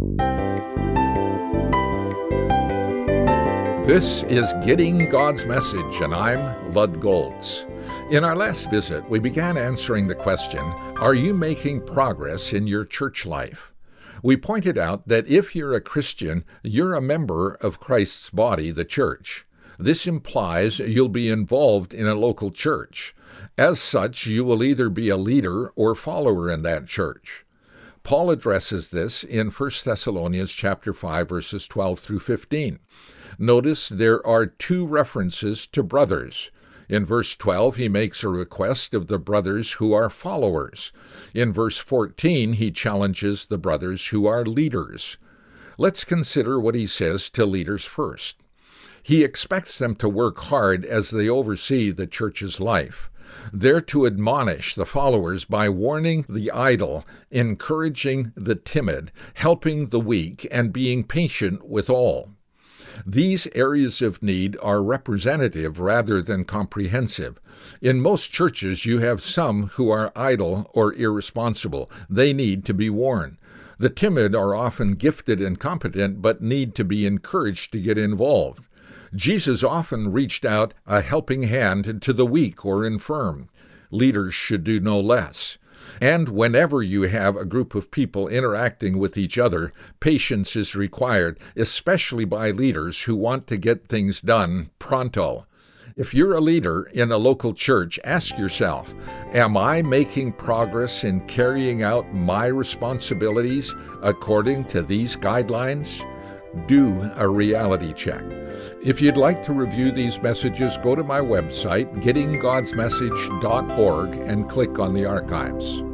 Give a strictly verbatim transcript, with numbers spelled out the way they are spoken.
This is Getting God's Message, and I'm Lud Goltz. In our last visit, we began answering the question, are you making progress in your church life? We pointed out that if you're a Christian, you're a member of Christ's body, the church. This implies you'll be involved in a local church. As such, you will either be a leader or follower in that church. Paul addresses this in First Thessalonians chapter five, verses twelve through fifteen. Notice there are two references to brothers. In verse twelve, he makes a request of the brothers who are followers. In verse fourteen, he challenges the brothers who are leaders. Let's consider what he says to leaders first. He expects them to work hard as they oversee the church's life. They're to admonish the followers by warning the idle, encouraging the timid, helping the weak, and being patient with all. These areas of need are representative rather than comprehensive. In most churches, you have some who are idle or irresponsible. They need to be warned. The timid are often gifted and competent, but need to be encouraged to get involved. Jesus often reached out a helping hand to the weak or infirm. Leaders should do no less. And whenever you have a group of people interacting with each other, patience is required, especially by leaders who want to get things done pronto. If you're a leader in a local church, ask yourself, am I making progress in carrying out my responsibilities according to these guidelines? Do a reality check. If you'd like to review these messages, go to my website, getting gods message dot org, and click on the archives.